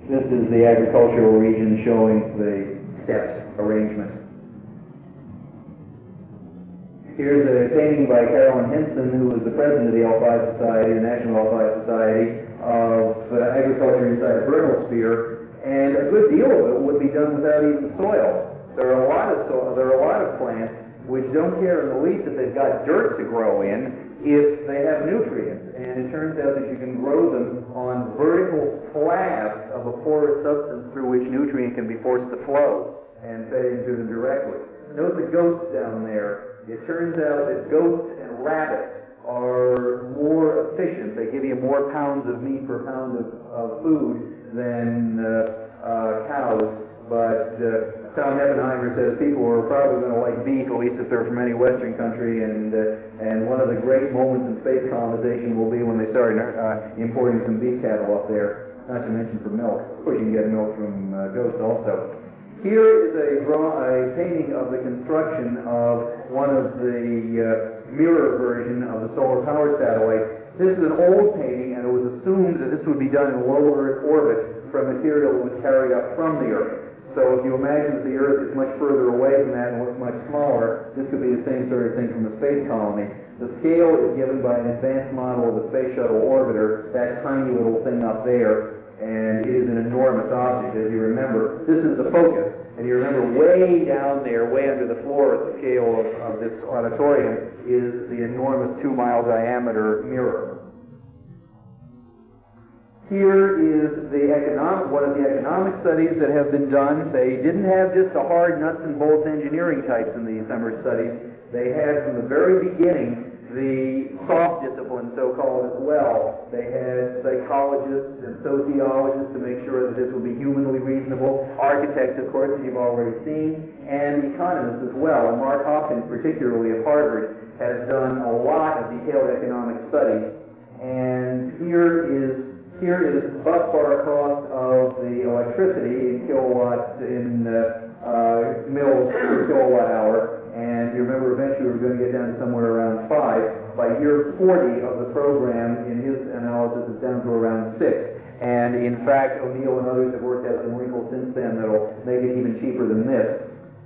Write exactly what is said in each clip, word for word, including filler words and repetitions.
This is the agricultural region showing the stepped arrangement. Here's a painting by Carolyn Hinson, who was the president of the Alphi Society, the National Alphi Society, of uh, agriculture inside a vernal sphere, and a good deal of it would be done without even soil. There are a lot of soil, there are a lot of plants which don't care in the least if they've got dirt to grow in if they have nutrients, and it turns out that you can grow them on vertical slabs of a porous substance through which nutrient can be forced to flow and fed into them directly. Note the goats down there. It turns out that goats and rabbits are more efficient. They give you more pounds of meat per pound of, of food than uh, uh, cows. But uh, Tom Heppenheimer says people are probably going to like beef, at least if they're from any Western country. And uh, and one of the great moments in space colonization will be when they start uh, importing some beef cattle up there. Not to mention for milk. Of course, you can get milk from uh, goats also. Here is a, draw, a painting of the construction of one of the uh, mirror version of the solar power satellite. This is an old painting, and it was assumed that this would be done in low Earth orbit from material that was carried up from the Earth. So if you imagine that the Earth is much further away from that and looks much smaller, this could be the same sort of thing from the space colony. The scale is given by an advanced model of the Space Shuttle Orbiter, that tiny little thing up there. And it is an enormous object, as you remember. This is the focus, and you remember way down there, way under the floor at the scale of, of this auditorium, is the enormous two-mile diameter mirror. Here is the economic, one of the economic studies that have been done. They didn't have just the hard nuts and bolts engineering types in these summer studies. They had, from the very beginning, the soft disciplines, so-called, as well. They had psychologists and sociologists to make sure that this would be humanly reasonable, architects, of course, as you've already seen, and economists as well. And Mark Hopkins, particularly of Harvard, has done a lot of detailed economic studies. And here is here is busbar cost of the electricity in kilowatts in uh, uh, mils per kilowatt hour. And you remember eventually we were going to get down to somewhere around five. By year forty of the program, in his analysis, it's down to around six. And in fact, O'Neill and others have worked out some wrinkles since then that'll make it even cheaper than this.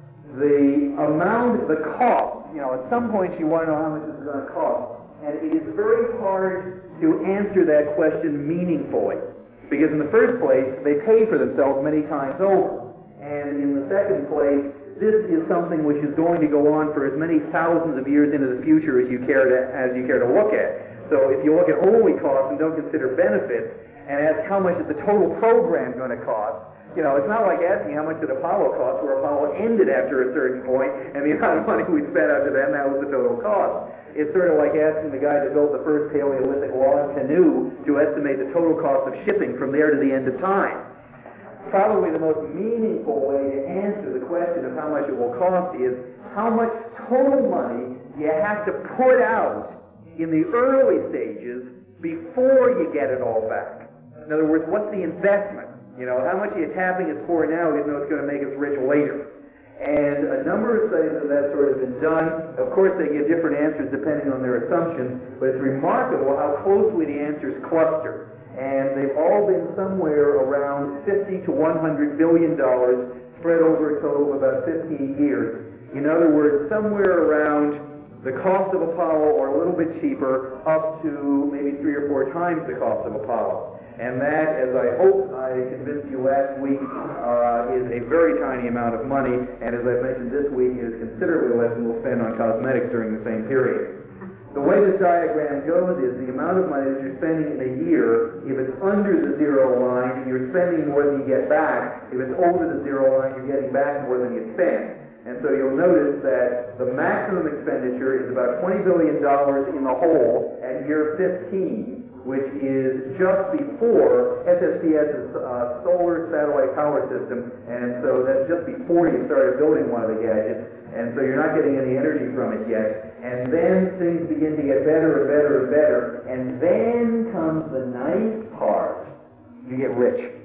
The amount, the cost, you know, at some point you want to know how much this is going to cost. And it is very hard to answer that question meaningfully. Because in the first place, they pay for themselves many times over. And in the second place, this is something which is going to go on for as many thousands of years into the future as you care to, as you care to look at. So if you look at only costs and don't consider benefits, and ask how much is the total program going to cost, you know, it's not like asking how much did Apollo cost, where Apollo ended after a certain point, and the amount of money we spent after that, and that was the total cost. It's sort of like asking the guy that built the first Paleolithic log canoe to estimate the total cost of shipping from there to the end of time. Probably the most meaningful way to answer the question of how much it will cost is how much total money you have to put out in the early stages before you get it all back. In other words, what's the investment? You know, how much are you tapping us for now even though it's going to make us rich later? And a number of studies of that sort have been done. Of course, they give different answers depending on their assumptions, but it's remarkable how closely the answers cluster. And they've all been somewhere around fifty to one hundred billion dollars spread over a total of about fifteen years. In other words, somewhere around the cost of Apollo or a little bit cheaper up to maybe three or four times the cost of Apollo. And that, as I hope I convinced you last week, uh, is a very tiny amount of money, and as I mentioned this week, is considerably less than we'll spend on cosmetics during the same period. The way this diagram goes is the amount of money that you're spending in a year, if it's under the zero line, you're spending more than you get back. If it's over the zero line, you're getting back more than you spend. And so you'll notice that the maximum expenditure is about twenty billion dollars in the whole at year fifteen, which is just before SSPS's uh, solar satellite power system, and so that's just before you started building one of the gadgets, and so you're not getting any energy from it yet. And then things begin to get better and better and better, and then comes the nice part. You get rich.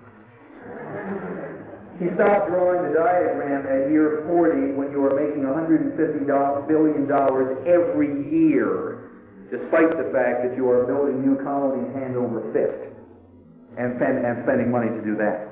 He stopped drawing the diagram at year forty when you were making one hundred fifty billion dollars every year, despite the fact that you are building new colonies hand over fist. and, spend, and spending money to do that.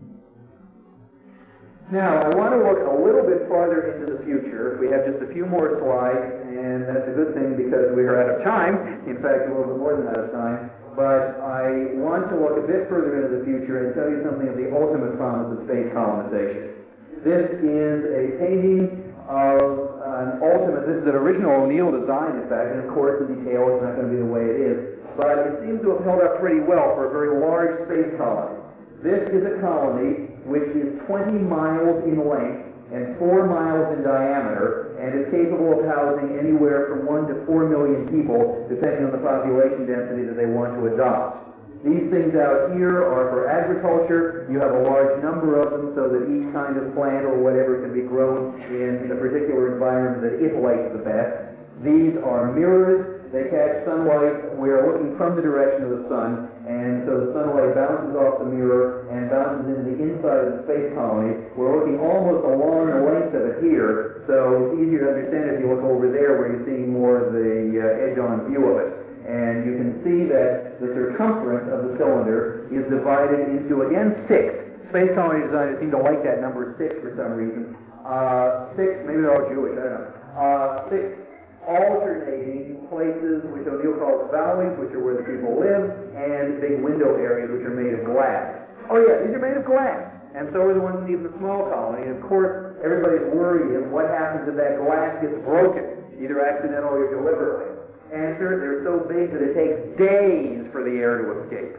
Now, I want to look a little bit farther into the future. We have just a few more slides, and that's a good thing because we are out of time. In fact, a little bit more than out of time. But I want to look a bit further into the future and tell you something of the ultimate promise of space colonization. This is a painting of an ultimate, this is an original O'Neill design, in fact, and of course the detail is not going to be the way it is, but it seems to have held up pretty well for a very large space colony. This is a colony which is twenty miles in length and four miles in diameter, and is capable of housing anywhere from one to four million people, depending on the population density that they want to adopt. These things out here are for agriculture. You have a large number of them so that each kind of plant or whatever can be grown in the particular environment that it likes the best. These are mirrors. They catch sunlight. We are looking from the direction of the sun, and so the sunlight bounces off the mirror and bounces into the inside of the space colony. We're looking almost along the length of it here, so it's easier to understand if you look over there where you're seeing more of the uh, edge-on view of it. And you can see that the circumference of the cylinder is divided into, again, six. Space colony designers seem to like that number six for some reason. Uh, six, maybe they're all Jewish, I don't know. Uh, six alternating places, which O'Neill calls valleys, which are where the people live, and big window areas, which are made of glass. Oh yeah, these are made of glass. And so are the ones in even the small colony. And of course, everybody's worry is what happens if that glass gets broken, either accidentally or deliberately. Answer, they're so big that it takes days for the air to escape.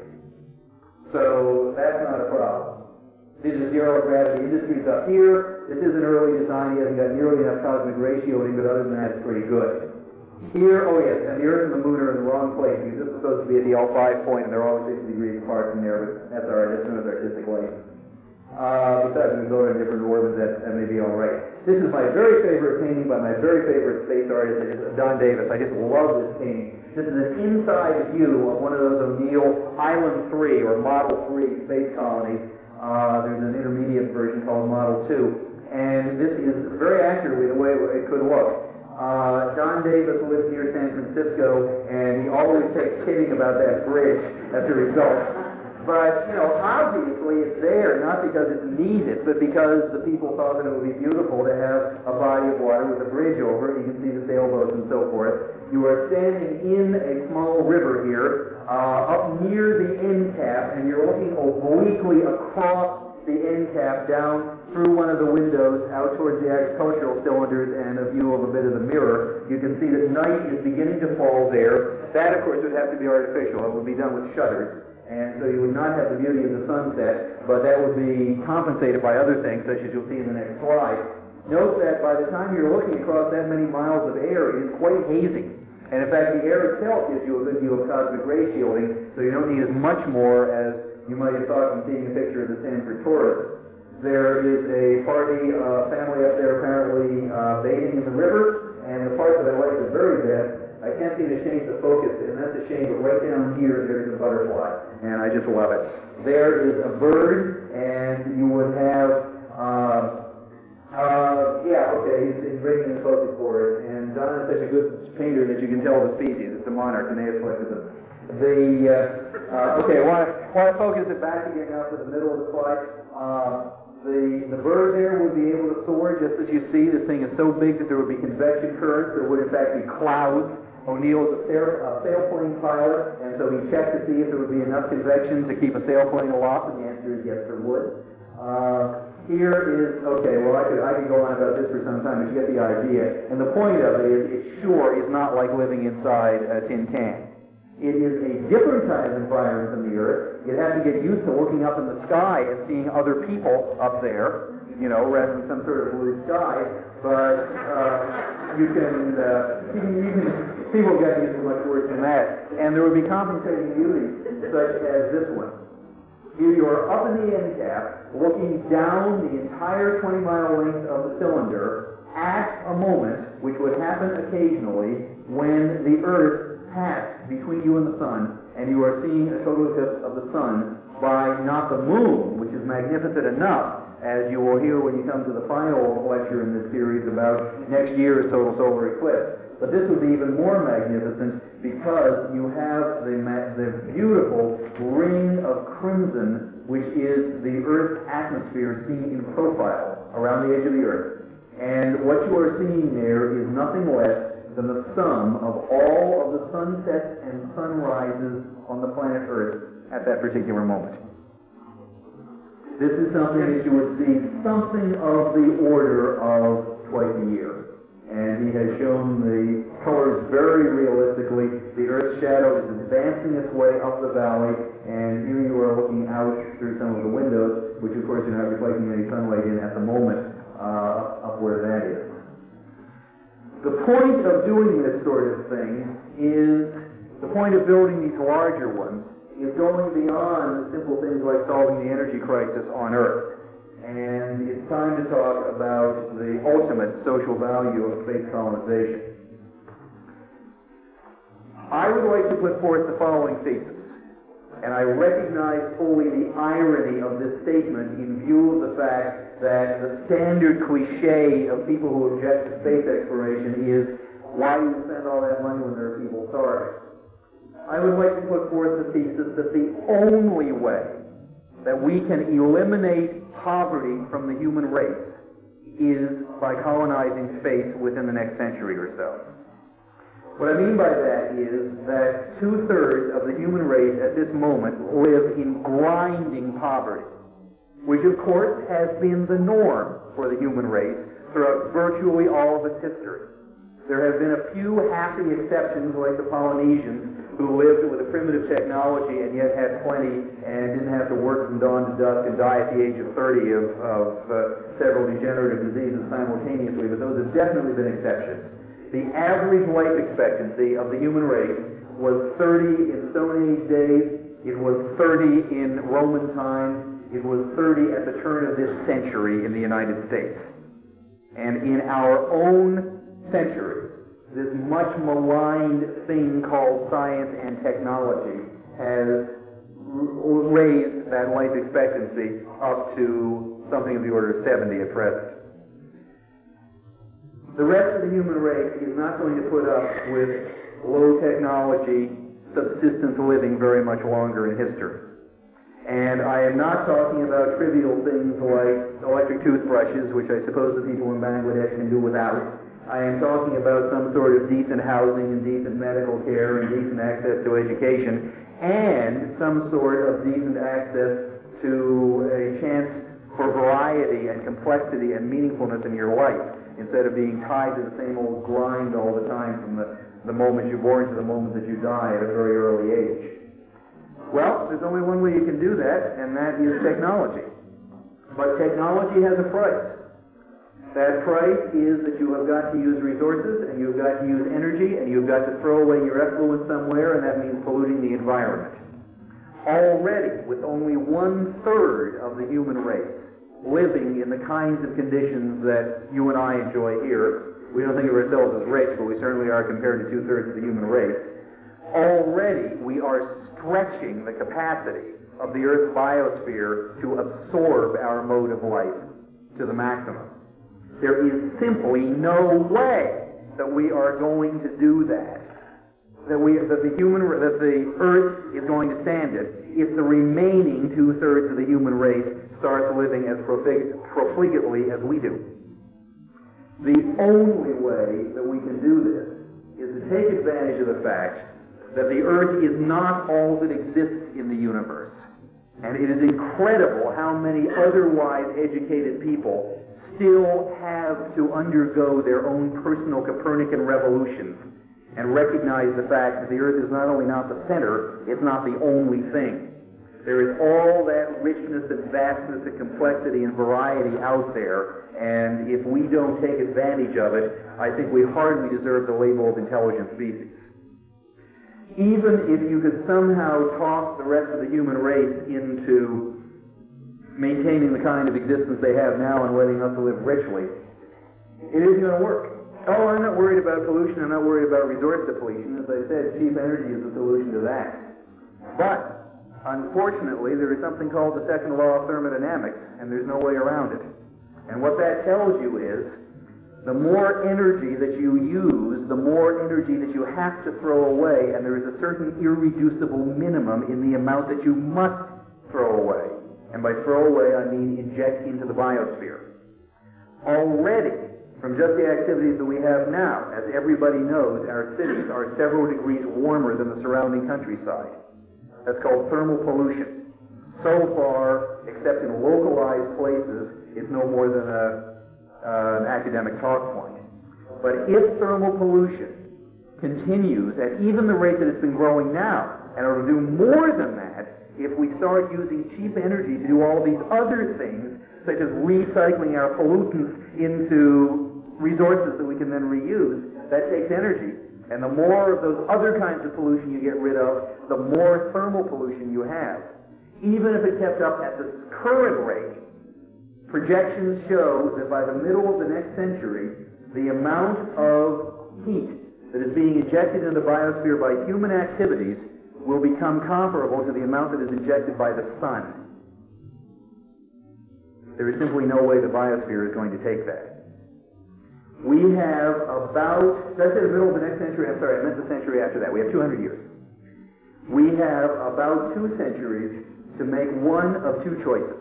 So that's not a problem. These are zero gravity industries up here. This is an early design. He hasn't got nearly enough cosmic ray shielding, but other than that, it's pretty good. Here, oh yes, and the Earth and the Moon are in the wrong place because this is supposed to be at the L five point, and they're always sixty degrees apart from there, but that's all right. That's another artistic license. Uh, besides, we go in different orbits, that, that may be all right. This is my very favorite painting by my very favorite space artist, Don Davis. I just love this painting. This is an inside view of one of those O'Neill Island three or Model three space colonies. Uh, there's an intermediate version called Model two, and this is very accurately the way it could look. Uh, Don Davis lives near San Francisco, and he always takes kidding about that bridge as a result. But, you know, obviously it's there, not because it's needed, but because the people thought that it would be beautiful to have a body of water with a bridge over it. You can see the sailboats and so forth. You are standing in a small river here, uh, up near the end cap, and you're looking obliquely across the end cap down through one of the windows out towards the agricultural cylinders and a view of a bit of the mirror. You can see that night is beginning to fall there. That, of course, would have to be artificial. It would be done with shutters. And so you would not have the beauty of the sunset, but that would be compensated by other things, such as you'll see in the next slide. Note that by the time you're looking across that many miles of air, it is quite hazy. And in fact, the air itself gives you a good view of cosmic ray shielding, so you don't need as much more as you might have thought from seeing a picture of the Sanford Taurus. There is a party, uh, family up there apparently uh, bathing in the river, and the part that I like the very best, I can't seem to change the focus, and that's a shame, but right down here, there's a butterfly, and I just love it. There is a bird, and you would have, uh, uh, yeah, okay, he's, he's bringing the focus for it, and Don is such a good painter that you can tell the species. It's a monarch, and they have selected them. The, uh, uh, okay, I want to focus it back again now to the middle of the slide. Uh, The, the bird there would be able to soar, just as you see. This thing is so big that there would be convection currents. There would, in fact, be clouds. O'Neill is a sail, uh, sailplane pilot, and so he checked to see if there would be enough convection to keep a sailplane aloft, and the answer is yes, there would. Uh, here is, okay, well, I could, I could go on about this for some time, but you get the idea. And the point of it is, it sure is not like living inside a tin can. It is a different kind of environment than the Earth. You have to get used to looking up in the sky and seeing other people up there, you know, rather than some sort of blue sky. But uh, you can, uh, you can, you can, people get used to much worse than that. And there would be compensating beauties, such as this one. Here you are up in the end cap, looking down the entire twenty mile length of the cylinder at a moment, which would happen occasionally, when the Earth passed between you and the sun, and you are seeing a total eclipse of the sun by not the moon, which is magnificent enough, as you will hear when you come to the final lecture in this series about next year's total solar eclipse. But this would be even more magnificent because you have the, the beautiful ring of crimson, which is the Earth's atmosphere seen in profile around the edge of the Earth. And what you are seeing there is nothing less than the sum of all of the sunsets and sunrises on the planet Earth at that particular moment. This is something that you would see something of the order of twice a year. And he has shown the colors very realistically. The Earth's shadow is advancing its way up the valley, and here you are looking out through some of the windows, which of course you're not reflecting any sunlight in at the moment, uh, up where that is. The point of doing this sort of thing is, the point of building these larger ones, is going beyond simple things like solving the energy crisis on Earth. And it's time to talk about the ultimate social value of space colonization. I would like to put forth the following thesis, and I recognize fully the irony of this statement in view of the fact that the standard cliche of people who object to space exploration is, why do you spend all that money when there are people starving? I would like to put forth the thesis that the only way that we can eliminate poverty from the human race is by colonizing space within the next century or so. What I mean by that is that two-thirds of the human race at this moment live in grinding poverty, which of course has been the norm for the human race throughout virtually all of its history. There have been a few happy exceptions like the Polynesians, who lived with a primitive technology and yet had plenty and didn't have to work from dawn to dusk and die at the age of thirty of, of uh, several degenerative diseases simultaneously, but those have definitely been exceptions. The average life expectancy of the human race was thirty in Stone Age days, it was thirty in Roman times, it was thirty at the turn of this century in the United States. And in our own century, this much maligned thing called science and technology has raised that life expectancy up to something of the order of seventy at present. The rest of the human race is not going to put up with low technology subsistence living very much longer in history. And I am not talking about trivial things like electric toothbrushes, which I suppose the people in Bangladesh can do without. I am talking about some sort of decent housing and decent medical care and decent access to education and some sort of decent access to a chance for variety and complexity and meaningfulness in your life instead of being tied to the same old grind all the time from the, the moment you're born to the moment that you die at a very early age. Well, there's only one way you can do that, and that is technology. But technology has a price. That price is that you have got to use resources, and you've got to use energy, and you've got to throw away your effluent somewhere, and that means polluting the environment. Already, with only one-third of the human race living in the kinds of conditions that you and I enjoy here, we don't think of ourselves as rich, but we certainly are compared to two-thirds of the human race. Already, we are stretching the capacity of the Earth's biosphere to absorb our mode of life to the maximum. There is simply no way that we are going to do that. That we, that the human, that the Earth is going to stand it if the remaining two-thirds of the human race starts living as profligately as we do. The only way that we can do this is to take advantage of the fact that the Earth is not all that exists in the universe. And it is incredible how many otherwise educated people still have to undergo their own personal Copernican revolutions and recognize the fact that the Earth is not only not the center, it's not the only thing. There is all that richness and vastness and complexity and variety out there, and if we don't take advantage of it, I think we hardly deserve the label of intelligent species. Even if you could somehow talk the rest of the human race into maintaining the kind of existence they have now and letting us live richly, it isn't going to work. Oh, I'm not worried about pollution, I'm not worried about resource depletion. As I said, cheap energy is the solution to that. But, unfortunately, there is something called the second law of thermodynamics, and there's no way around it. And what that tells you is the more energy that you use, the more energy that you have to throw away, and there is a certain irreducible minimum in the amount that you must throw away. And by throw away, I mean inject into the biosphere. Already, from just the activities that we have now, as everybody knows, our cities are several degrees warmer than the surrounding countryside. That's called thermal pollution. So far, except in localized places, it's no more than a, uh, an academic talk point. But if thermal pollution continues at even the rate that it's been growing now, and it'll do more than that if we start using cheap energy to do all these other things, such as recycling our pollutants into resources that we can then reuse, that takes energy. And the more of those other kinds of pollution you get rid of, the more thermal pollution you have. Even if it kept up at the current rate, projections show that by the middle of the next century, the amount of heat that is being injected into the biosphere by human activities will become comparable to the amount that is injected by the sun. There is simply no way the biosphere is going to take that. We have about, did I say the middle of the next century? I'm sorry, I meant the century after that. We have two hundred years. We have about two centuries to make one of two choices.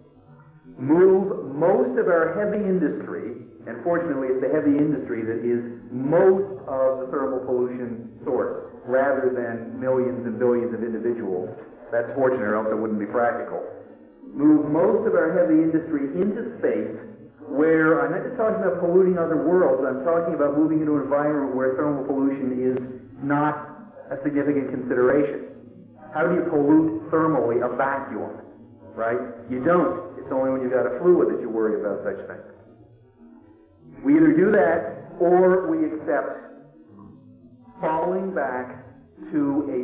Move most of our heavy industry, and fortunately it's the heavy industry that is most of the thermal pollution source, rather than millions and billions of individuals. That's fortunate, or else it wouldn't be practical. Move most of our heavy industry into space, where I'm not just talking about polluting other worlds, I'm talking about moving into an environment where thermal pollution is not a significant consideration. How do you pollute thermally a vacuum, right? You don't. It's only when you've got a fluid that you worry about such things. We either do that, or we accept falling back to a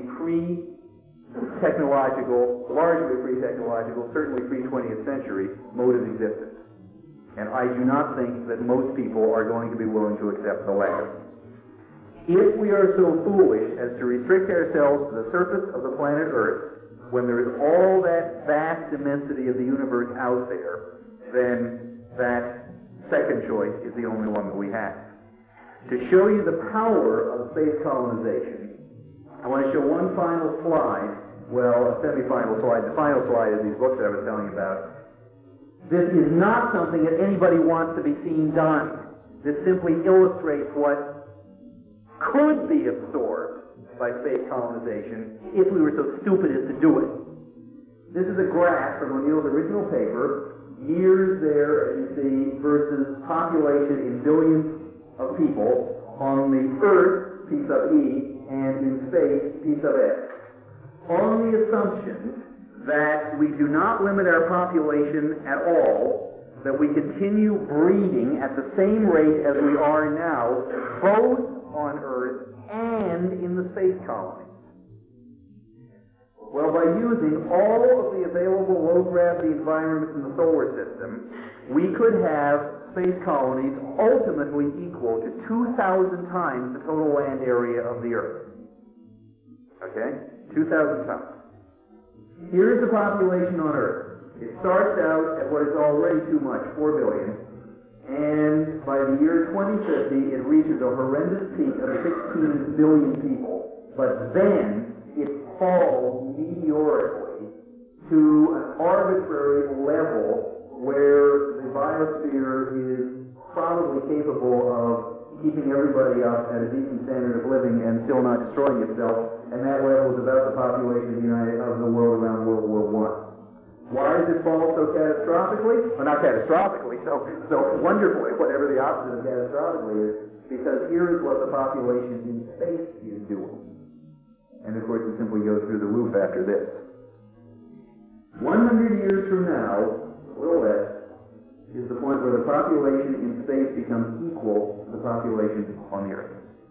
pre-technological, largely pre-technological, certainly pre-twentieth century mode of existence. And I do not think that most people are going to be willing to accept the latter. If we are so foolish as to restrict ourselves to the surface of the planet Earth, when there is all that vast immensity of the universe out there, then that second choice is the only one that we have. To show you the power of space colonization, I want to show one final slide, well, a semi-final slide. The final slide is these books that I was telling you about. This is not something that anybody wants to be seen done. This simply illustrates what could be absorbed by space colonization if we were so stupid as to do it. This is a graph from O'Neill's original paper, years there, as you see, versus population in billions of people on the Earth, p sub e, and in space, p sub s. On the assumption that we do not limit our population at all, that we continue breeding at the same rate as we are now, both on Earth and in the space colonies. Well, by using all of the available low-gravity environments in the solar system, we could have space colonies ultimately equal to two thousand times the total land area of the Earth. Okay? two thousand times. Here's the population on Earth. It starts out at what is already too much, four billion, and by the year twenty fifty, it reaches a horrendous peak of sixteen billion people. But then it falls meteorically to an arbitrary level where the biosphere is probably capable of keeping everybody up at a decent standard of living and still not destroying itself, and that level is about the population of the, United, of the world around World War One. Why does it fall so catastrophically? Well, not catastrophically, so, so wonderfully, whatever the opposite of catastrophically is, because here is what the population in space is doing. And of course, it simply goes through the roof after this. one hundred years from now, a little less, is the point where the population in space becomes equal to the population on the Earth.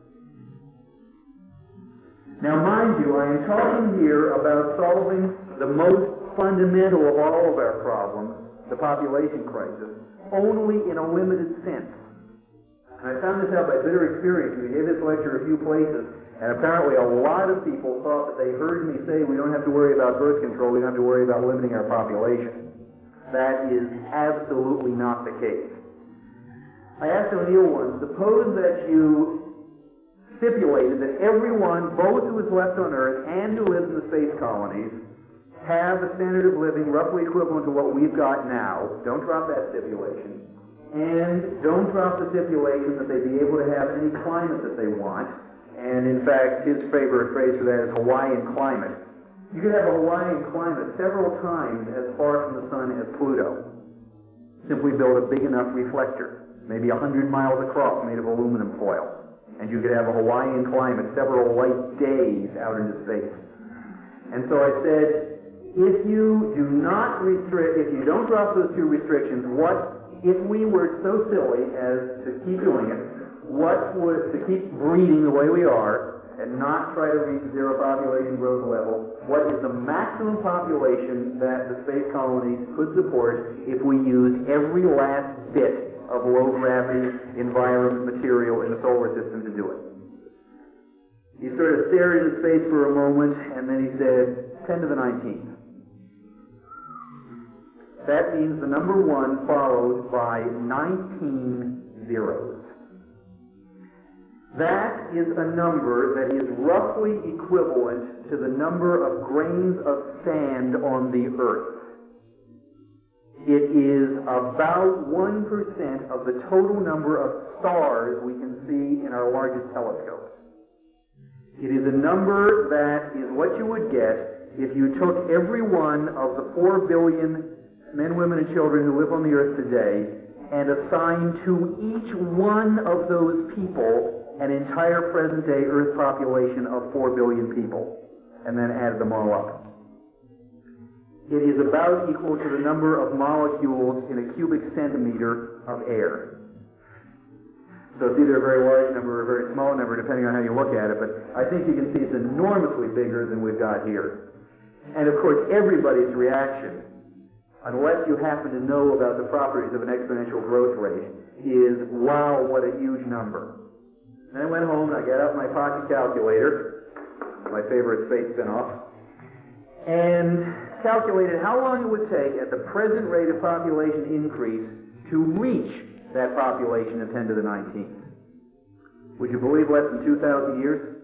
Now, mind you, I am talking here about solving the most fundamental of all of our problems, the population crisis, only in a limited sense. And I found this out by bitter experience. We gave this lecture a few places, and apparently a lot of people thought that they heard me say we don't have to worry about birth control, we don't have to worry about limiting our population. That is absolutely not the case. I asked O'Neill once, suppose that you stipulated that everyone, both who is left on Earth and who lives in the space colonies, have a standard of living roughly equivalent to what we've got now. Don't drop that stipulation. And don't drop the stipulation that they be able to have any climate that they want. And in fact, his favorite phrase for that is Hawaiian climate. You could have a Hawaiian climate several times as far from the sun as Pluto. Simply build a big enough reflector, maybe a hundred miles across, made of aluminum foil. And you could have a Hawaiian climate several light days out into space. And so I said, if you do not restrict, if you don't drop those two restrictions, what, if we were so silly as to keep doing it, what would, to keep breeding the way we are, and not try to reach zero population growth level, what is the maximum population that the space colonies could support if we used every last bit of low gravity environment material in the solar system to do it? He sort of stared into space for a moment, and then he said, ten to the nineteenth. That means the number one followed by nineteen zeros. That is a number that is roughly equivalent to the number of grains of sand on the Earth. It is about one percent of the total number of stars we can see in our largest telescopes. It is a number that is what you would get if you took every one of the four billion men, women, and children who live on the Earth today and assigned to each one of those people an entire present-day Earth population of four billion people, and then added them all up. It is about equal to the number of molecules in a cubic centimeter of air. So it's either a very large number or a very small number, depending on how you look at it, but I think you can see it's enormously bigger than we've got here. And of course, everybody's reaction, unless you happen to know about the properties of an exponential growth rate, is, wow, what a huge number. And I went home and I got out my pocket calculator, my favorite space spin-off, and calculated how long it would take at the present rate of population increase to reach that population of ten to the nineteenth. Would you believe less than two thousand years?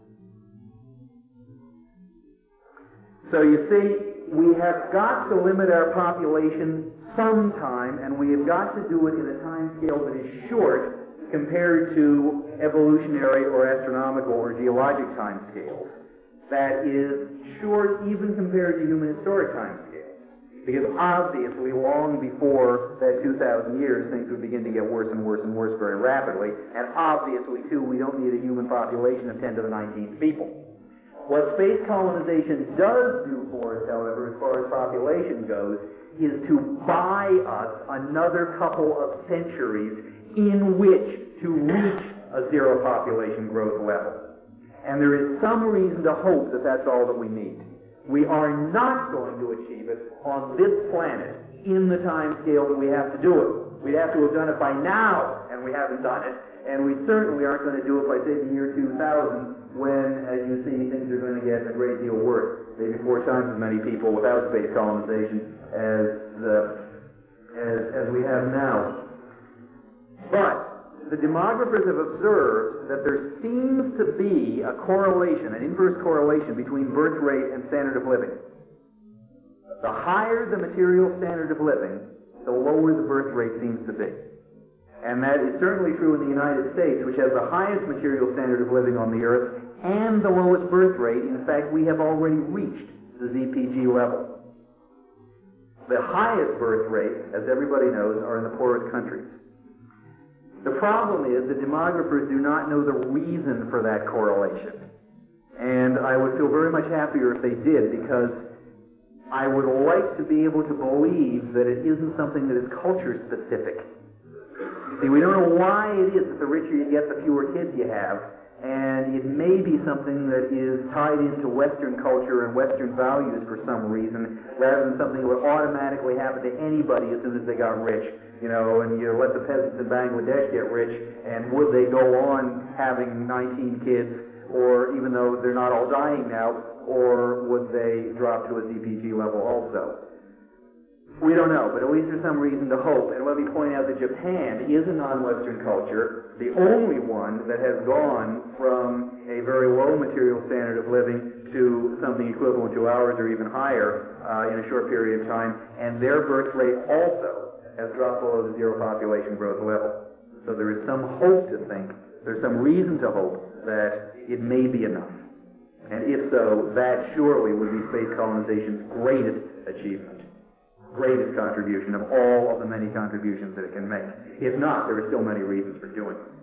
So you see, we have got to limit our population sometime, and we have got to do it in a time scale that is short compared to evolutionary or astronomical or geologic time scales. That is short even compared to human historic time scales. Because obviously, long before that two thousand years, things would begin to get worse and worse and worse very rapidly. And obviously, too, we don't need a human population of ten to the nineteenth people. What space colonization does do for us, however, as far as population goes, is to buy us another couple of centuries in which to reach a zero population growth level. And there is some reason to hope that that's all that we need. We are not going to achieve it on this planet in the time scale that we have to do it. We'd have to have done it by now, and we haven't done it. And we certainly aren't going to do it by, say, the year two thousand, when, as you see, things are going to get a great deal worse. Maybe four times as many people without space colonization as, uh, as, as we have now. But the demographers have observed that there seems to be a correlation, an inverse correlation between birth rate and standard of living. The higher the material standard of living, the lower the birth rate seems to be. And that is certainly true in the United States, which has the highest material standard of living on the Earth and the lowest birth rate. In fact, we have already reached the Z P G level. The highest birth rates, as everybody knows, are in the poorest countries. The problem is that demographers do not know the reason for that correlation. And I would feel very much happier if they did, because I would like to be able to believe that it isn't something that is culture-specific. See, we don't know why it is that the richer you get, the fewer kids you have, and it may be something that is tied into Western culture and Western values for some reason, rather than something that would automatically happen to anybody as soon as they got rich. You know, and you let the peasants in Bangladesh get rich, and would they go on having nineteen kids, or even though they're not all dying now, or would they drop to a Z P G level also? We don't know, but at least there's some reason to hope. And let me point out that Japan is a non-Western culture, the only one that has gone from a very low material standard of living to something equivalent to ours or even higher uh, in a short period of time. And their birth rate also has dropped below the zero population growth level. So there is some hope to think, there's some reason to hope that it may be enough. And if so, that surely would be space colonization's greatest achievement, greatest contribution of all of the many contributions that it can make. If not, there are still many reasons for doing it.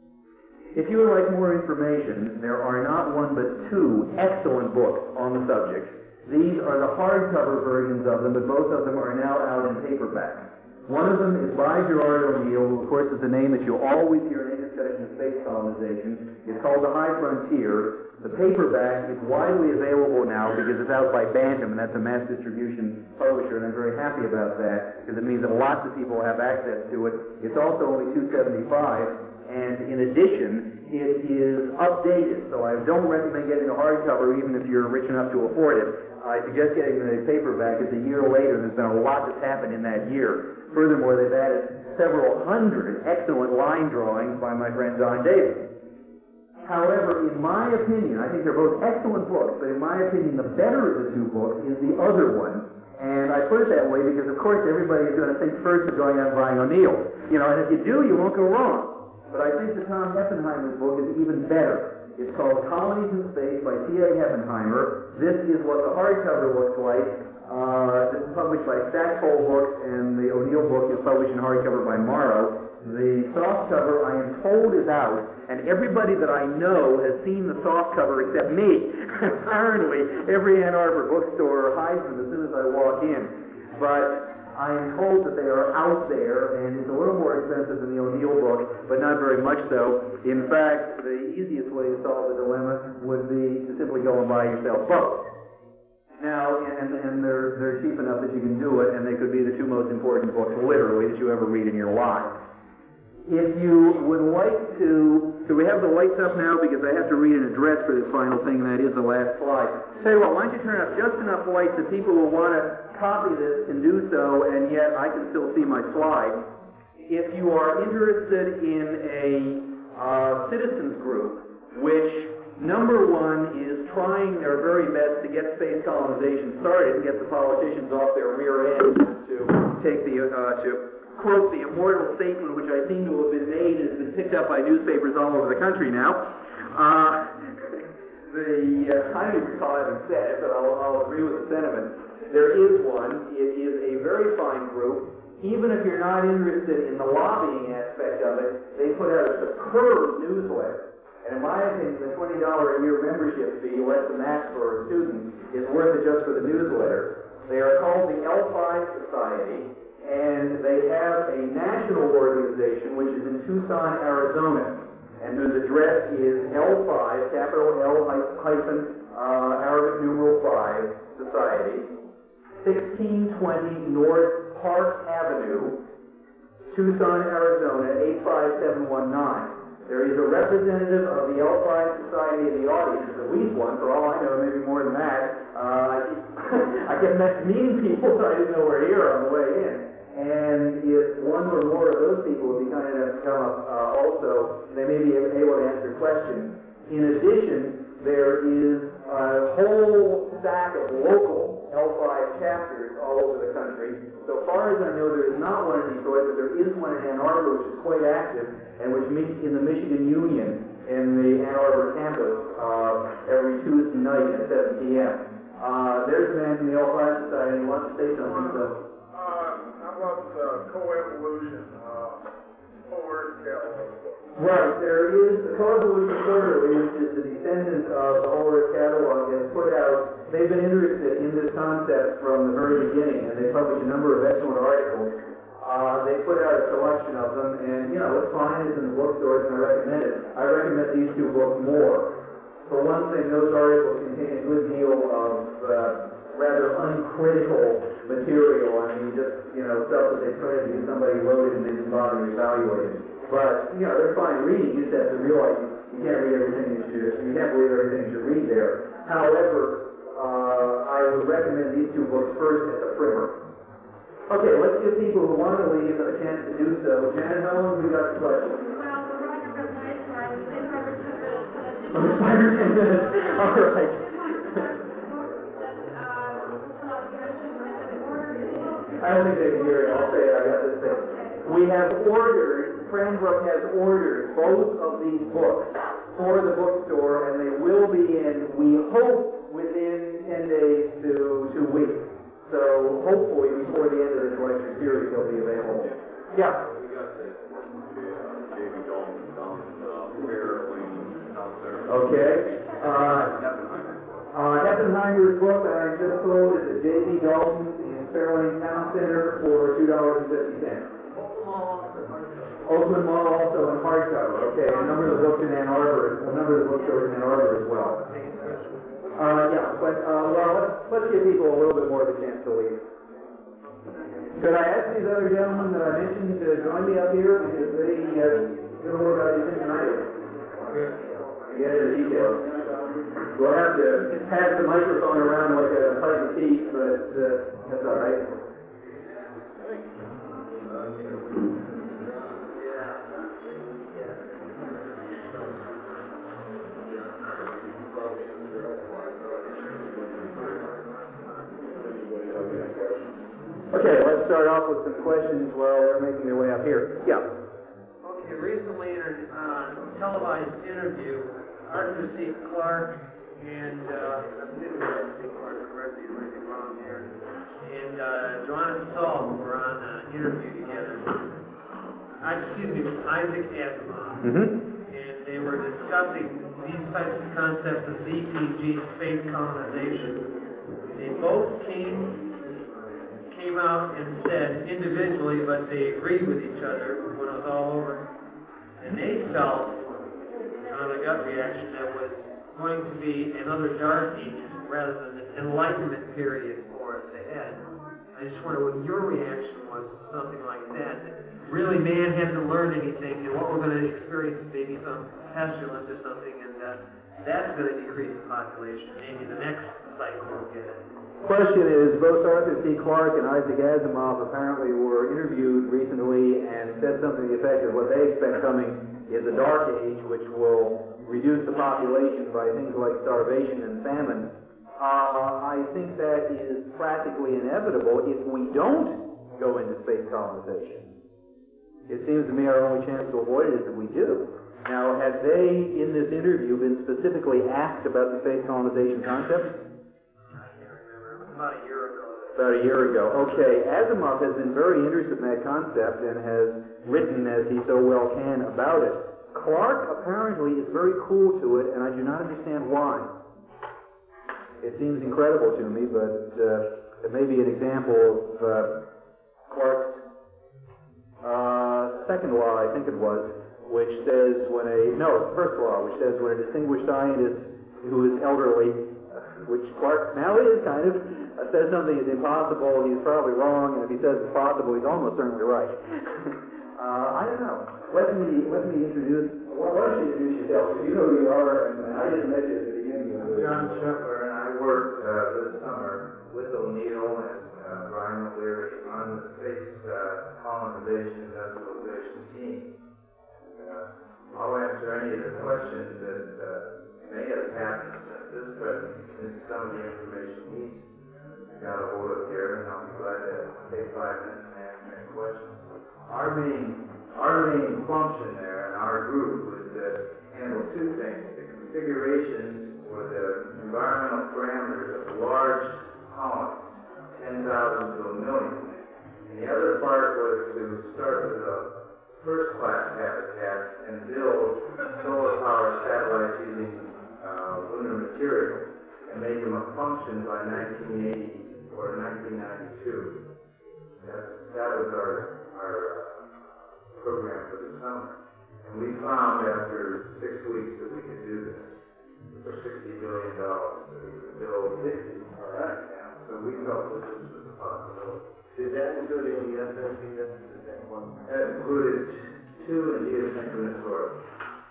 If you would like more information, there are not one but two excellent books on the subject. These are the hardcover versions of them, but both of them are now out in paperback. One of them is by Gerard O'Neill, who of course is the name that you always hear in any discussion of space colonization. It's called The High Frontier. The paperback is widely available now because it's out by Bantam, and that's a mass distribution publisher, and I'm very happy about that because it means that lots of people have access to it. It's also only two dollars and seventy-five cents, and in addition, it is updated, so I don't recommend getting the hardcover even if you're rich enough to afford it. I suggest getting the paperback. It's a year later, and there's been a lot that's happened in that year. Furthermore, they've added several hundred excellent line drawings by my friend Don Davis. However, in my opinion, I think they're both excellent books, but in my opinion, the better of the two books is the other one. And I put it that way because, of course, everybody is going to think first of going out and buying O'Neill. You know, and if you do, you won't go wrong. But I think that Tom Heppenheimer's book is even better. It's called Colonies in Space by T A Heppenheimer. This is what the hardcover looks like. Uh, this is published by Stackpole Books, and the O'Neill book is published in hardcover by Morrow. The softcover, I am told, is out, and everybody that I know has seen the softcover except me. Apparently, every Ann Arbor bookstore hides them as soon as I walk in. But I am told that they are out there, and it's a little more expensive than the O'Neill book, but not very much so. In fact, the easiest way to solve the dilemma would be to simply go and buy yourself both. Now, and, and they're, they're cheap enough that you can do it, and they could be the two most important books, literally, that you ever read in your life. If you would like to, so we have the lights up now because I have to read an address for this final thing, and that is the last slide. Tell you what, why don't you turn up just enough lights that people will want to copy this can do so, and yet I can still see my slide. If you are interested in a uh, citizens group, which number one is trying their very best to get space colonization started and get the politicians off their rear ends to take the, uh, to quote the immortal statement which I seem to have been made and has been picked up by newspapers all over the country now. Uh, the, uh, I don't even recall having said it, but I'll, I'll agree with the sentiment. There is one. It is a very fine group. Even if you're not interested in the lobbying aspect of it, they put out a superb newsletter. And in my opinion, the twenty dollars a year membership fee, less than that for a student, is worth it just for the newsletter. They are called the L five Society, and they have a national organization which is in Tucson, Arizona, and whose address is L five, capital L hyphen, uh, Arabic numeral five, Society, sixteen twenty North Park Avenue, Tucson, Arizona, eight five seven one nine. There is a representative of the L five Society in the audience, at least one, for all I know, maybe more than that. Uh, I kept meeting people, so I didn't know where here on the way in. And if one or more of those people would be kind enough to come up uh, also, they may be able to answer questions. In addition, there is a whole stack of local L five chapters all over the country. So far as I know, there is not one in Detroit, but there is one in Ann Arbor, which is quite active, and which meets in the Michigan Union in the Ann Arbor campus uh, every Tuesday night at seven p m Uh, there's a man from the L five Society who wants to say something. So. Uh, how about uh, coevolution? Uh, Right, there is the Coevolution Quarterly, which is the descendant of the Horus Catalog, has put out, they've been interested in this concept from the very beginning, and they published a number of excellent articles. Uh, they put out a selection of them, and, you know, it's fine, it's in the bookstores, and I recommend it. I recommend these two books more. For one thing, those articles contain a good deal of uh, rather uncritical material. I mean, just, you know, stuff that they printed because somebody wrote it and they didn't bother to evaluate it. But, you know, they're fine reading. You just have to realize you can't read everything you should. You can't believe everything you should read there. However, uh, I would recommend these two books first at the primer. Okay, let's give people who want to leave a chance to do so. Janet, how long have we got to play? Well, the writer of my time, in over two minutes. Under ten minutes. All right. I don't think they can hear it. I'll say it. I got this thing. We have ordered, Cranbrook has ordered both of these books for the bookstore, and they will be in, we hope, within ten days to two weeks. So hopefully before the end of this lecture series they'll be available. Yeah. We got the J B Dalton down uh, Fair Lane out there. Okay. Uh, uh, Heppenheimer's book that I just sold is at J B Dalton in Fairlane Town Center for two dollars and fifty cents. Oakland Mall also in hardcover. Okay, a number of the books in Ann Arbor, a number of the bookstores in Ann Arbor as well. Uh, yeah, but, uh, well, let's, let's give people a little bit more of a chance to leave. Could I ask these other gentlemen that I mentioned to join me up here, because they, uh, know more about these things than I do? Get into the details. We'll have to pass the microphone around like a pipe of tea, but, uh, that's all right. Okay, let's start off with some questions while they're making their way up here. Yeah. Okay, recently in a uh, televised interview, Arthur C. Clarke and, uh, I believe it was Arthur C. Clarke, correct me if I'm wrong here, and uh, Joanna Saul were on an interview together. Uh, excuse me, Isaac Asimov. Mm-hmm. And they were discussing these types of concepts of Z P G, space colonization. They both came came out and said individually, but they agreed with each other when it was all over. And they felt, on a gut reaction, that was going to be another dark age rather than an enlightenment period for us ahead. I just wonder what your reaction was to something like that. That really man hasn't learned anything, and what we're going to experience is maybe some pestilence or something, and uh, that's going to decrease the population. Maybe the next cycle will get it. Question is, both Arthur C. Clarke and Isaac Asimov apparently were interviewed recently and said something to the effect of what they expect coming is a dark age which will reduce the population by things like starvation and famine. Uh, I think that is practically inevitable if we don't go into space colonization. It seems to me our only chance to avoid it is if we do. Now, had they, in this interview, been specifically asked about the space colonization concept? About a year ago. About a year ago. Okay, Asimov has been very interested in that concept and has written, as he so well can, about it. Clarke apparently is very cool to it, and I do not understand why. It seems incredible to me, but uh, it may be an example of uh, Clarke's uh, second law, I think it was, which says when a, no, first law, which says when a distinguished scientist who is elderly, uh, which Clarke now is kind of, uh, says something is impossible, he's probably wrong, and if he says it's possible, he's almost certainly right. uh, I don't know. Let me, let me introduce, well, why don't you introduce yourself? You know who you are, and I didn't mention it at the beginning of the John Scheffler, and I worked uh, this summer with O'Neill and uh, Brian O'Leary on the space uh, colonization industrialization team. Uh, I'll answer any of the questions that uh, may have happened at this present, since some of the information he's got a hold of here, and I'll be glad to take five minutes and answer any questions. Our main, our main function there in our group was to handle two things: the configurations or the environmental parameters of large colonies, ten thousand to a million. And the other part was to start with a first-class habitat and build solar-powered satellites using uh, lunar material and make them a function by nineteen eighty or nineteen ninety-two. That, that was our, our uh, program for the summer. And we found after six weeks that we could do this for sixty billion dollars. So we could build fifty. All right. Yeah. So we felt that this was a possibility. Did that include any S S P? That's that one. That included two in geosynchronous orbit.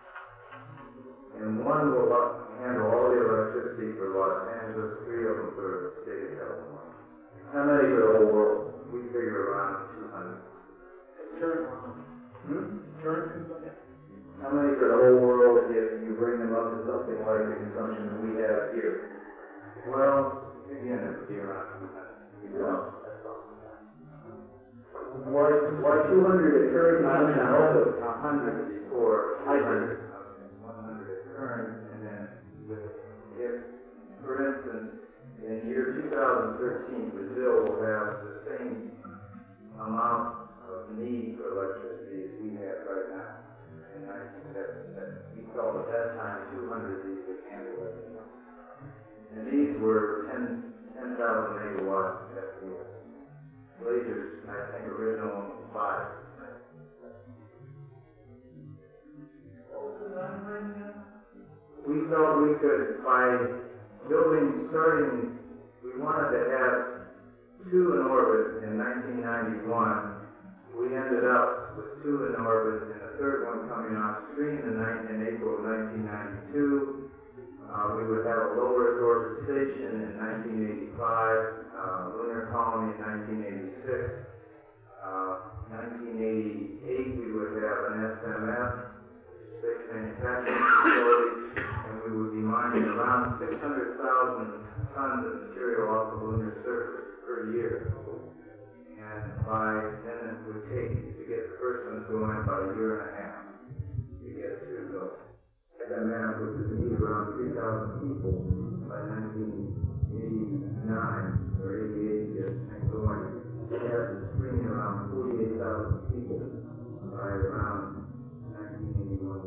And one will handle all the electricity for Los Angeles, three of them for the state of California. How many for the whole world? we figure around two hundred. Turn on. Hmm? Turn. How many for the whole world if you bring them up to something like the consumption that we have here? Well, again, it would be around two hundred. Yeah. Why, why two hundred at current consumption also? A hundred before, two hundred. One hundred at current, and then with, if, for instance, in year two thousand thirteen, Brazil will have the same amount of need for electricity as we have right now in nineteen seventy-seven. We felt at that time two hundred these could handle it. And these were ten thousand megawatt F P S. Blazers, I think original one was five. We felt we could, by building, starting, we wanted to have two in orbit in nineteen ninety-one. We ended up with two in orbit and a third one coming on stream in, in April of nineteen ninety-two. Uh, we would have a low Earth orbit station in nineteen eighty-five, uh, lunar colony in nineteen eighty-six. Uh, nineteen eighty-eight we would have an S M F, space manufacturing facility, and we would be mining around six hundred thousand tons of material off the lunar surface per year. And by then it would take, to get the first one going, about a year and a half to get to the S M F, which would need around three thousand people by nineteen eighty-nine or eighty-eight to get things going. We have to screen around forty-eight thousand people by around nineteen eighty-one.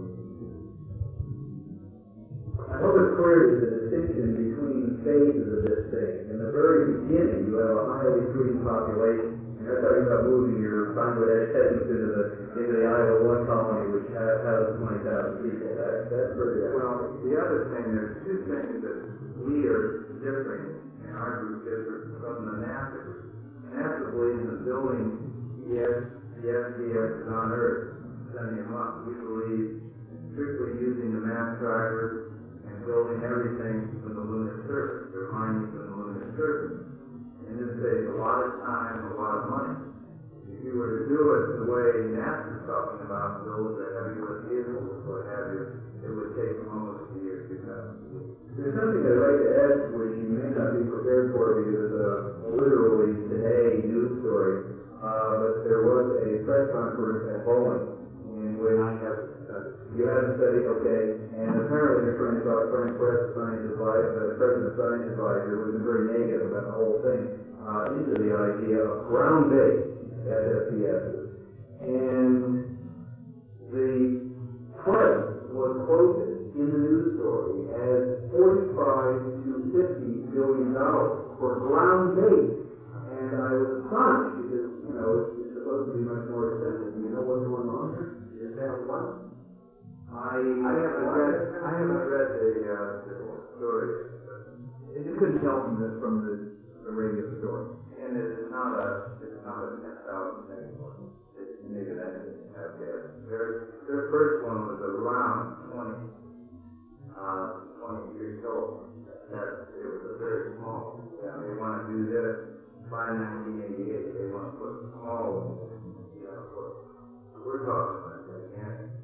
I hope it's clear that the distinction between phases of this thing. In the very beginning, you have a highly screened population. And you're talking about moving your Bangladesh headings into the into the Iowa one colony, which has, has twenty thousand people. That, that's pretty good. Well, the other thing, there's two things that we are different, and our group differs from the NASA group. NASA believes in building the S D S on Earth, sending them up. We believe strictly using the mass drivers and building everything from the lunar surface, or mining from the lunar surface. And this saves a lot of time, a lot of money. If you were to do it the way NASA's talking about, build the heavy lift vehicles, what have you, it would take almost a year to do that. There's something I'd like to add, which you may not be prepared for because it's a literally today news story. Uh, but there was a press conference at Boeing in which you had a study, okay, and apparently the French, uh, French press science advisor, the president science advisor was very negative about the whole thing, uh, into the idea of ground-based S S P Ss. And the price was quoted in the news story as forty-five to fifty billion dollars for ground-based. And I was astonished because, you know, it's, it's supposed to be much more expensive. Do you know what's going on here? Is that what? I, I haven't read, I haven't read the, uh, the story. You couldn't tell from the, from the, the radio story. And it is not a, it's not a ten thousand anymore. It's maybe that is, okay. Their, their first one was around twenty, uh, twenty years old. That, it was a very small, yeah, they want to do this by nineteen eighty-eight. They want to put small ones, you know, what we're talking about, again.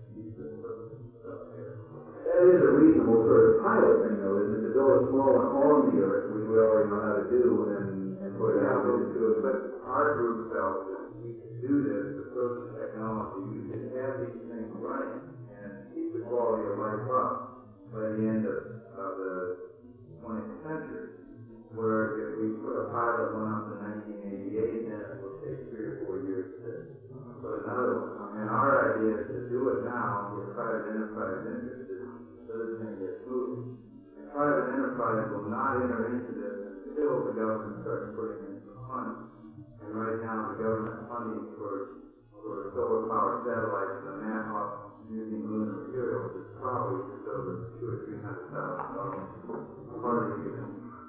That is a reasonable sort of pilot thing, though, isn't it? To build a small one on the Earth, which we already know how to do, and, and put it out into it. But our group felt that we could do this with social technology. We could have these things running and keep the quality of life up by the end of, of the twentieth century. Where if we put a pilot one up in nineteen eighty-eight, then it will take three or four years to put another one. And our idea is to do it now with private enterprise interested so this thing gets moving. And private enterprise will not enter into this until the government starts putting in some money. And right now the government funding for, for solar power satellites and the map off using lunar materials is probably just over two or three hundred thousand dollars. Hardly even.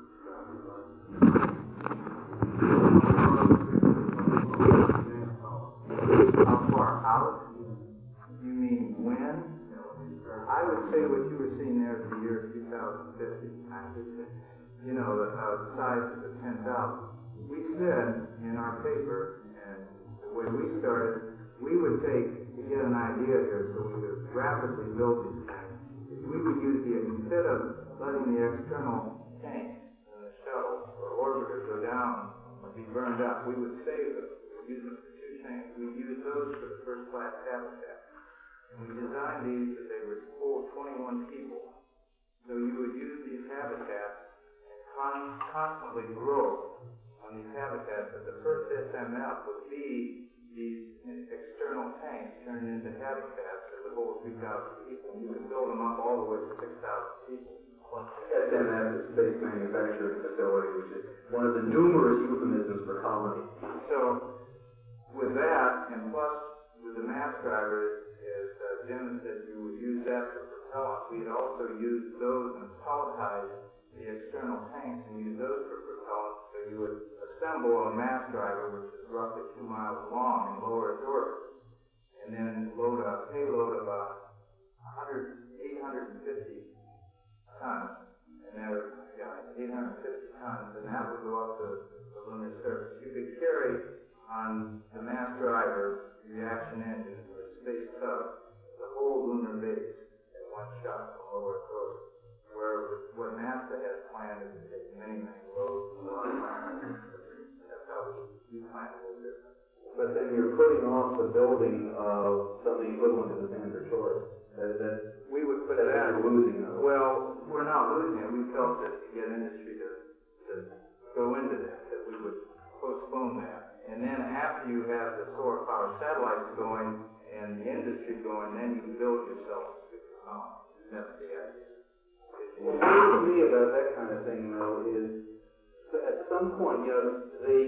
How far out? You mean when? I would say what you were seeing there is the year two thousand fifty. You know, the uh, size of the ten thousand. we said in our paper, and the way we started, we would take, to get an idea here, so we could rapidly build these things, we would use the, instead of letting the external tank in the shuttle or orbiter go down or be burned up, we would save them. We would use them for two things. We'd use those for the first class habitat. And we designed these that they would hold twenty-one people. So you would use these habitats and con- constantly grow on these habitats, but the first S M F would be these external tanks turned into habitats that would hold three thousand people. You could build them up all the way to six thousand people. S M F is Space Manufacturing Facility, which is one of the numerous euphemisms for colony. So, with that, and plus with the mass driver, as uh, Jim said, you would use that for propellant. We'd also use those and pelletize the external tanks and use those for propellant. So you would assemble a mass driver, which is roughly two miles long, and lower its orbit, and then load a payload of uh, one hundred, eight hundred fifty tons, and that would, yeah, eight hundred fifty tons, and that would go up to the lunar surface. You could carry on the mass driver, reaction engine, or space tug, the whole lunar base at one shot from lower its orbit. Where what NASA has planned is to take many, many loads a lot of time. That's how we, we plan a little different. But then you're putting off the building of something equivalent to the Standard Choice. That, that we would put that that. you're losing those. Well, we're not losing it. We felt that to get industry to, to go into that, that we would postpone that. And then after you have the solar power satellites going and the industry going, then you build yourself a super colony. That's the idea. What worries me about that kind of thing, though, is that at some point, you know, the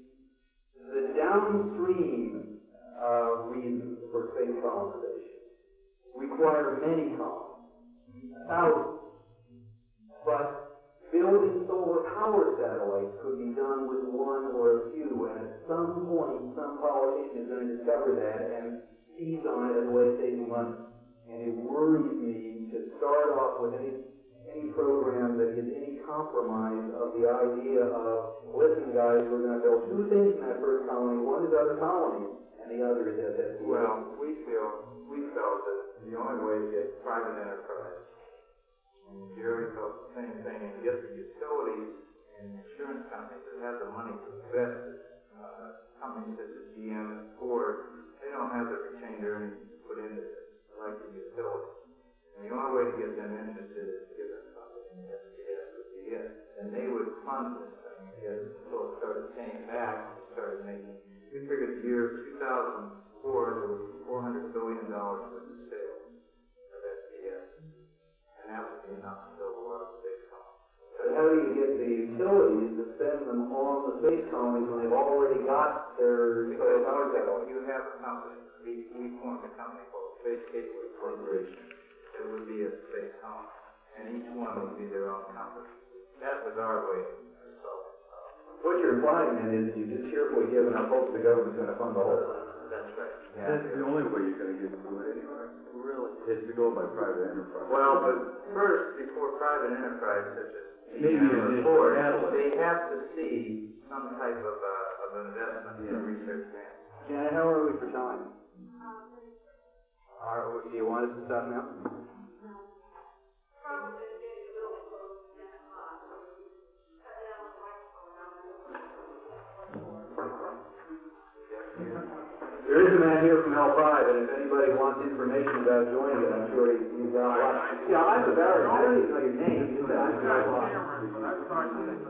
the downstream uh, reasons for space colonization require many colonies, thousands. But building solar power satellites could be done with one or a few, and at some point, some politician is going to discover that and seize on it as a way of saving money. And it worries me to start off with any any program that is any compromise of the idea of, listen guys, we're going to build two things in that first colony. One is other colonies, and the other is S S D. Well, we feel, we felt that the only way to get private enterprise, and Jerry felt the same thing, and get the utilities and insurance companies that have the money to invest in uh, companies such as G M and Ford, they don't have the retained earnings to put into this, like the utilities. And the only way to get them interested is to give them something, and S P S would be it. And they would fund this thing, because until it started paying back, it started making, we figured the year two thousand four, there was four hundred billion dollars worth of sales of S P S. And that would be enough to build a lot of space colonies. But how do you get the utilities to spend them on the space colonies when they've already got their solar power satellites? You have a company. We, we formed a company called Space Gateway Corporation. It would be a space colony, and each one would be their own company. That was our way of solving the problem. What you're implying then is you just cheerfully give enough hope the government's going to fund the whole thing. That's right. That's the only way you're gonna get to it anyway. Really? Is to go by private enterprise. Well, but first, before private enterprise such as Maybe G M an or Ford, additional they have to see some type of, uh, of investment in research grants. Janet, how are we for time? Are, do you want us to stop now? Probably getting a little close to ten o'clock. Cut down the microphone on There is a man here from L five, and if anybody wants information about joining it, I'm sure he, he's got a lot. Yeah, I'm embarrassed. I don't even know your name. You just said I'm I've got cameras, but I've talked to the